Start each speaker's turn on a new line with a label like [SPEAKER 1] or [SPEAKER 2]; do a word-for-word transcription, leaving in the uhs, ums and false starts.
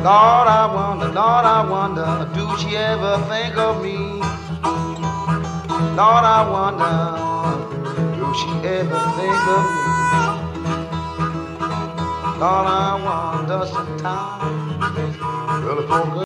[SPEAKER 1] Lord, I wonder, Lord, I wonder, do she ever think of me? Lord, I wonder, do she ever think of me? Lord, I wonder sometimes. Well, if